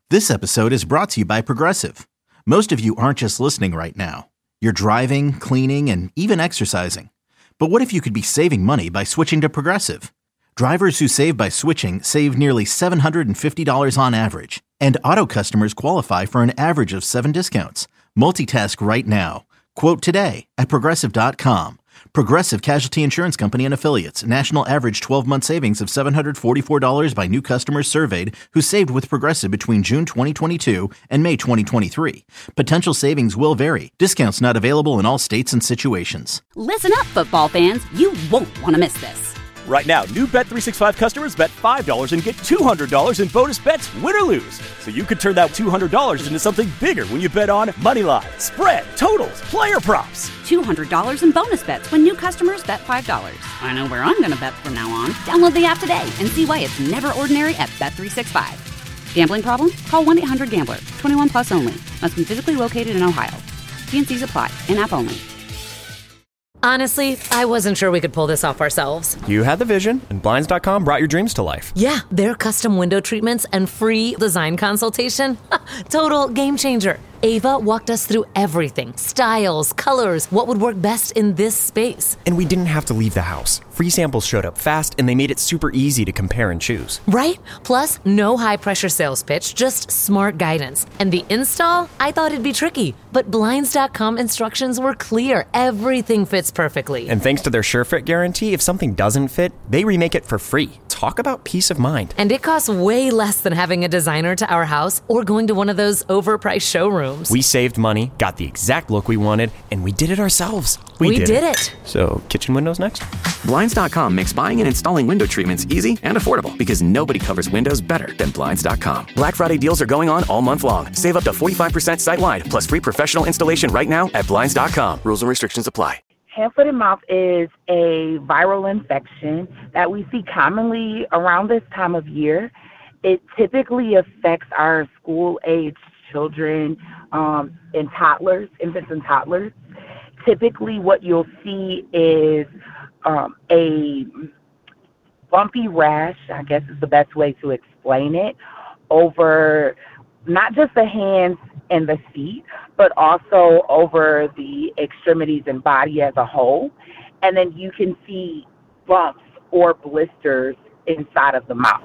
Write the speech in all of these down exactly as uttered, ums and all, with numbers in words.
This episode is brought to you by Progressive. Most of you aren't just listening right now. You're driving, cleaning, and even exercising. But what if you could be saving money by switching to Progressive? Drivers who save by switching save nearly seven hundred fifty dollars on average. And auto customers qualify for an average of seven discounts. Multitask right now. Quote today at Progressive dot com. Progressive Casualty Insurance Company and Affiliates. National average twelve-month savings of seven hundred forty-four dollars by new customers surveyed who saved with Progressive between June twenty twenty-two and May twenty twenty-three. Potential savings will vary. Discounts not available in all states and situations. Listen up, football fans. You won't want to miss this. Right now, new Bet three sixty-five customers bet five dollars and get two hundred dollars in bonus bets, win or lose. So you could turn that two hundred dollars into something bigger when you bet on money line, spread, totals, player props. two hundred dollars in bonus bets when new customers bet five dollars. I know where I'm going to bet from now on. Download the app today and see why it's never ordinary at Bet three sixty-five. Gambling problem? Call one eight hundred gambler. twenty-one plus only. Must be physically located in Ohio. T and C's apply. In-app only. Honestly, I wasn't sure we could pull this off ourselves. You had the vision, and Blinds dot com brought your dreams to life. Yeah, their custom window treatments and free design consultation. Total game changer. Ava walked us through everything. Styles, colors, what would work best in this space. And we didn't have to leave the house. Free samples showed up fast, and they made it super easy to compare and choose. Right? Plus, no high-pressure sales pitch, just smart guidance. And the install? I thought it'd be tricky, but Blinds dot com instructions were clear. Everything fits perfectly. And thanks to their SureFit guarantee, if something doesn't fit, they remake it for free. Talk about peace of mind. And it costs way less than having a designer to our house or going to one of those overpriced showrooms. We saved money, got the exact look we wanted, and we did it ourselves. We, we did, did it. it. So, kitchen windows next? Blinds dot com makes buying and installing window treatments easy and affordable because nobody covers windows better than Blinds dot com. Black Friday deals are going on all month long. Save up to forty-five percent site-wide, plus free professional installation right now at Blinds dot com. Rules and restrictions apply. Hand, foot, and mouth is a viral infection that we see commonly around this time of year. It typically affects our school-aged children um, and toddlers, infants and toddlers. Typically what you'll see is um, a bumpy rash, I guess is the best way to explain it, over not just the hands and the feet, but also over the extremities and body as a whole. And then you can see bumps or blisters inside of the mouth.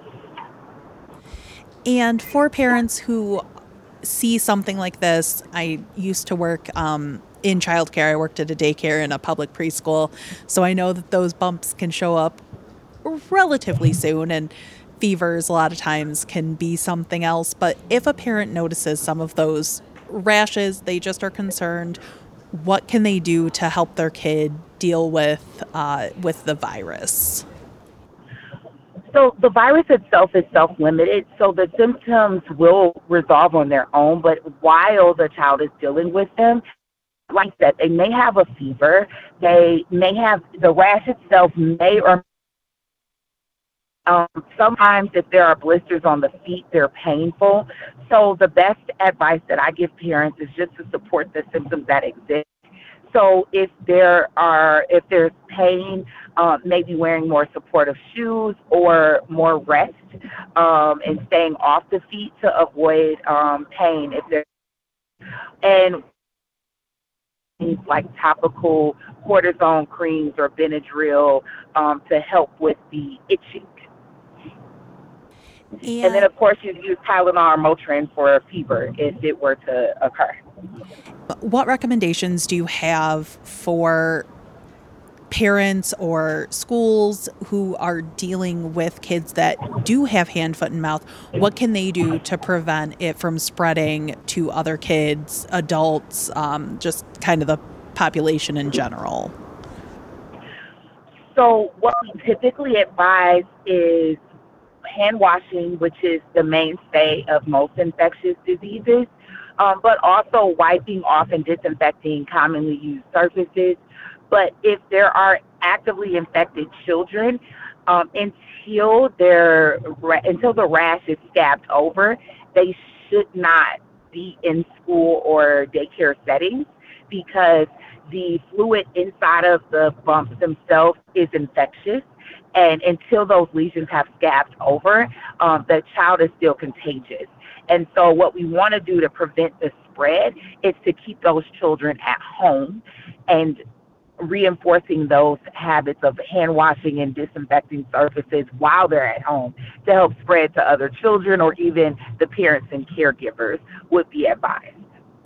And for parents who see something like this, I used to work um, in childcare. I worked at a daycare and a public preschool. So I know that those bumps can show up relatively soon, and fevers a lot of times can be something else. But if a parent notices some of those rashes, they just are concerned, what can they do to help their kid deal with uh, with the virus? So the virus itself is self-limited, so the symptoms will resolve on their own, but while the child is dealing with them, like I said, they may have a fever, they may have, the rash itself may or Um, sometimes if there are blisters on the feet, they're painful. So the best advice that I give parents is just to support the symptoms that exist. So if there are, if there's pain, uh, maybe wearing more supportive shoes or more rest um, and staying off the feet to avoid um, pain. If there, and things like topical cortisone creams or Benadryl um, to help with the itching. And, and then, of course, you use Tylenol or Motrin for a fever if it were to occur. What recommendations do you have for parents or schools who are dealing with kids that do have hand, foot, and mouth? What can they do to prevent it from spreading to other kids, adults, um, just kind of the population in general? So what we typically advise is hand washing, which is the mainstay of most infectious diseases, um, but also wiping off and disinfecting commonly used surfaces. But if there are actively infected children, um, until their until the rash is scabbed over, they should not be in school or daycare settings because the fluid inside of the bumps themselves is infectious. And until those lesions have scabbed over, um, the child is still contagious. And so what we want to do to prevent the spread is to keep those children at home and reinforcing those habits of hand washing and disinfecting surfaces while they're at home to help spread to other children, or even the parents and caregivers would be advised.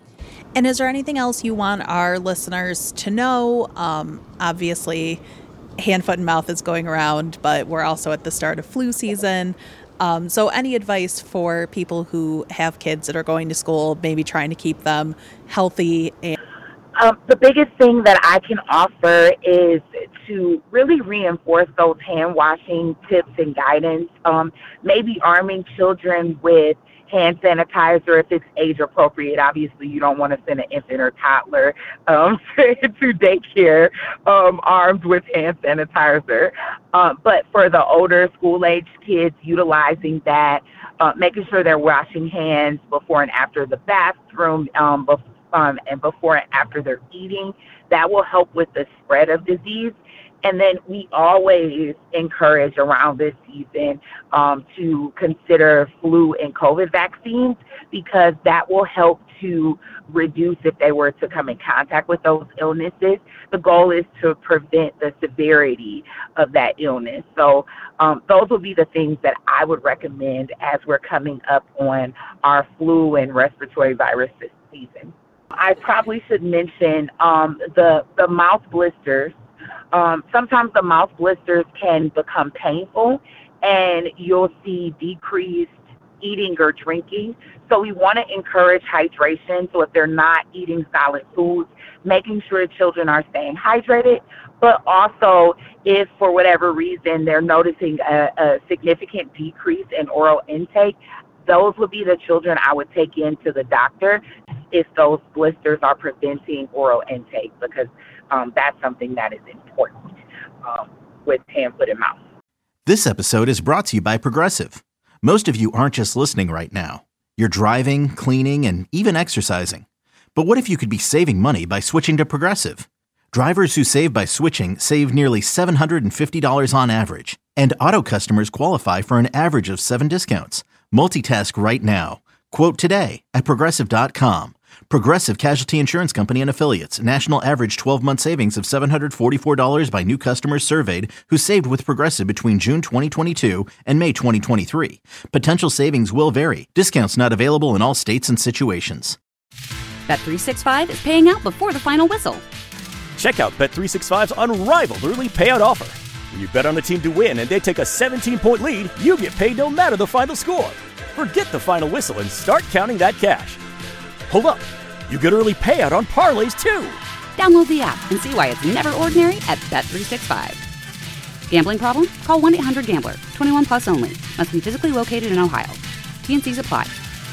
And is there anything else you want our listeners to know? Um, obviously, hand, foot, and mouth is going around, but we're also at the start of flu season. Um, so any advice for people who have kids that are going to school, maybe trying to keep them healthy? And Um, the biggest thing that I can offer is to really reinforce those hand washing tips and guidance. Um, maybe arming children with hand sanitizer if it's age appropriate. Obviously, you don't want to send an infant or toddler um, to daycare um, armed with hand sanitizer. Um, but for the older school-age kids, utilizing that, uh, making sure they're washing hands before and after the bathroom, um, before Um, and before and after they're eating, that will help with the spread of disease. And then we always encourage around this season um, to consider flu and COVID vaccines, because that will help to reduce if they were to come in contact with those illnesses. The goal is to prevent the severity of that illness. So um, those will be the things that I would recommend as we're coming up on our flu and respiratory virus this season. I probably should mention um, the, the mouth blisters. Um, sometimes the mouth blisters can become painful, and you'll see decreased eating or drinking. So we want to encourage hydration. So if they're not eating solid foods, making sure children are staying hydrated, but also if for whatever reason they're noticing a, a significant decrease in oral intake, those would be the children I would take in to the doctor if those blisters are preventing oral intake, because um, that's something that is important um, with hand, foot, and mouth. This episode is brought to you by Progressive. Most of you aren't just listening right now. You're driving, cleaning, and even exercising. But what if you could be saving money by switching to Progressive? Drivers who save by switching save nearly seven hundred fifty dollars on average, and auto customers qualify for an average of seven discounts. Multitask right now. Quote today at Progressive dot com. Progressive Casualty Insurance Company and Affiliates. National average twelve-month savings of seven hundred forty-four dollars by new customers surveyed who saved with Progressive between June twenty twenty-two and May twenty twenty-three. Potential savings will vary. Discounts not available in all states and situations. Bet three sixty-five is paying out before the final whistle. Check out Bet three sixty-five's unrivaled early payout offer. When you bet on a team to win and they take a seventeen-point lead, you get paid no matter the final score. Forget the final whistle and start counting that cash. Hold up. You get early payout on parlays, too. Download the app and see why it's never ordinary at Bet three sixty-five. Gambling problem? Call one eight hundred gambler. twenty-one plus only. Must be physically located in Ohio. T and C's apply.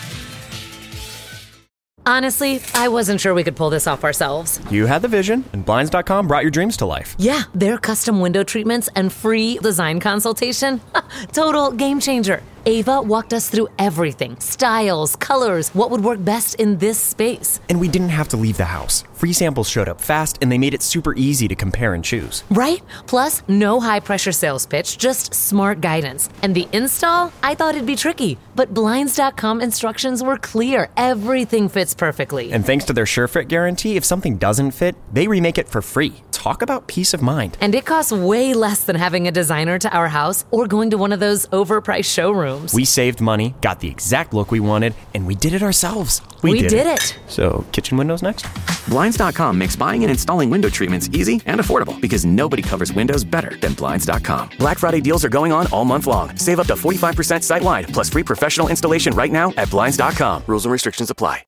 Honestly, I wasn't sure we could pull this off ourselves. You had the vision, and Blinds dot com brought your dreams to life. Yeah, their custom window treatments and free design consultation. Total game changer. Ava walked us through everything. Styles, colors, what would work best in this space. And we didn't have to leave the house. Free samples showed up fast, and they made it super easy to compare and choose. Right? Plus, no high-pressure sales pitch, just smart guidance. And the install? I thought it'd be tricky. But Blinds dot com instructions were clear. Everything fits perfectly. And thanks to their SureFit guarantee, if something doesn't fit, they remake it for free. Talk about peace of mind. And it costs way less than having a designer to our house or going to one of those overpriced showrooms. We saved money, got the exact look we wanted, and we did it ourselves. We, we did, did it. it. So, kitchen windows next? Blinds dot com makes buying and installing window treatments easy and affordable because nobody covers windows better than Blinds dot com. Black Friday deals are going on all month long. Save up to forty-five percent site-wide, plus free professional installation right now at Blinds dot com. Rules and restrictions apply.